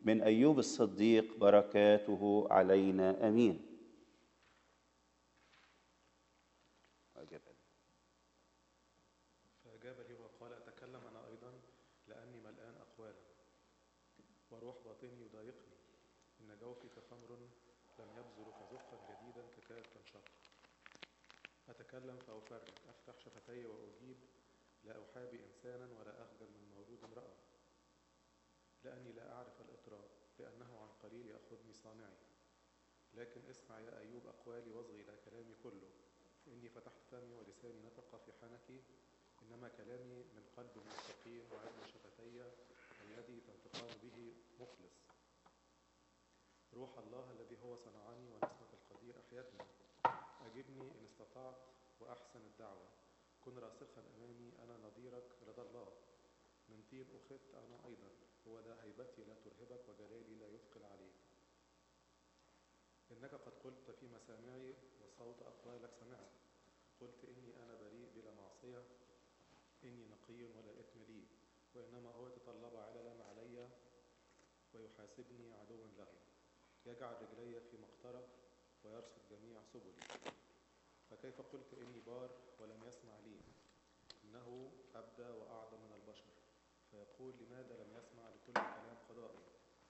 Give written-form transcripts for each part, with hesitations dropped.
من أيوب الصديق بركاته علينا آمين. فأجاب لي وقال: أتكلم أنا أيضا لأني ملآن أقوالا، وروح باطني يضايقني، إن جوفي كخمر لم يبذر فزقا جديدا ككاد تنشق. أتكلم فأفرج، أفتح شفتي وأجيب، لا أحابي إنسانا ولا أخجل من مولود امرأة، لأني لا أعرف الإطراء، لأنه عن قليل يأخذني صانعي. لكن اسمع يا أيوب أقوالي واصغي إلى كلامي كله، إني فتحت فمي ولساني نطق في حنكي، إنما كلامي من قلب مستقيم، وعدل شفتي الذي تنطقان به مخلص. روح الله الذي هو صنعني ونسمة القدير أحيتني. أجبني إن استطعت وأحسن الدعوة، كن راسخا أمامي، أنا نظيرك لدى الله. من طين أخذت أنا أيضا، هو ذا هيبتي لا ترهبك وجلالي لا يثقل عليك. إنك قد قلت في مسامعي وصوت أقوالك سمعت، قلت إني أنا بريء بلا معصية، إني نقي ولا إثم لي، وإنما هو يتطلب عللا علي ويحاسبني عدوا له، يجعل رجلي في مقترة ويرصد جميع سبلي. فكيف قلت إني بار ولم يسمع لي؟ إنه أبدى وأعظم من البشر، فيقول لماذا لم يسمع لكل كلام قضائي؟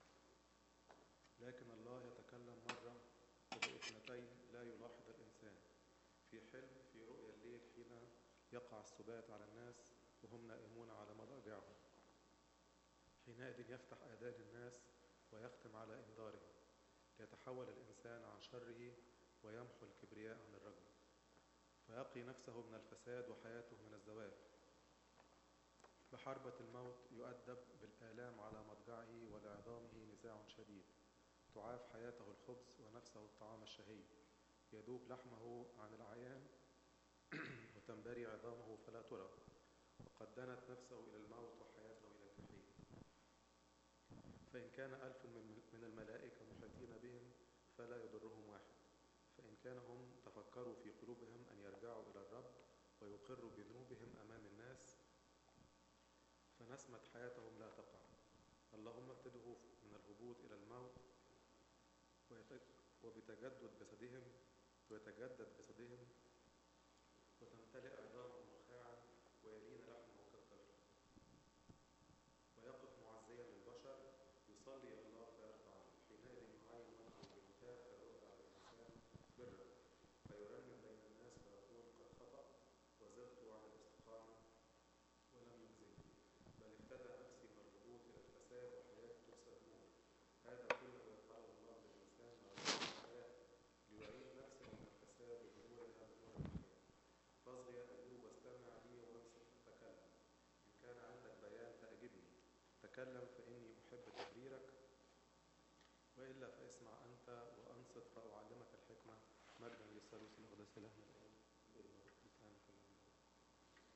لكن الله يتكلم مرة، وباثنتين لا يلاحظ الإنسان، في حلم، في رؤيا الليل، حين يقع السبات على الناس وهم نائمون على مضاجعهم. حينئذ يفتح آذان الناس ويختم على إنذارهم، ليتحول الإنسان عن شره ويمحو الكبرياء عن الرجل، فيقي نفسه من الفساد وحياته من الزوال. بحربة الموت يؤدب بالآلام على مضجعه، ولعظامه نزاع شديد. تعاف حياته الخبز ونفسه الطعام الشهي، يذوب لحمه عن العيان وتنبري عظامه فلا ترى، وقد دنت نفسه إلى الموت وحياته إلى الجحيم. فإن كان 1000 من الملائكة محيطين بهم فلا يضرهم واحد، فإن كان هم تفكروا في قلوبهم أن يرجعوا إلى الرب ويقروا بذنوبهم أمام الناس، فنسمة حياتهم لا تقع. اللهم ابتده من الهبوط إلى الموت، ويتجدد جسدهم وتمتلئ عظامهم نخاعا، ويلين لحمه كالطفل، ويقف معزيا للبشر، يصلي إلى الله فيرفع عنه. حينئذ يعين وجهه بالكتاب فيرد على الإنسان برا، فيرنم بين الناس فيقول قد خطأ وزغت عن الاستقامة ولم يجزني، بل افتدى نفسي من الهبوط إلى الفساد وحياتي تكسر نور. هذا كله يفعله الله للإنسان مع الحياة، ليعيد نفسه من الفساد بنورها بنور الحياة. فاصغي يا أيوب واستمع لي وانصت فتكلم، إن كان عندك بيان فأجبني، تكلم فإني أحب تبريرك، وإلا فاسمع أنت وأنصت فأعلمك الحكمة. مجدا للثالوث الأقدس الأهل.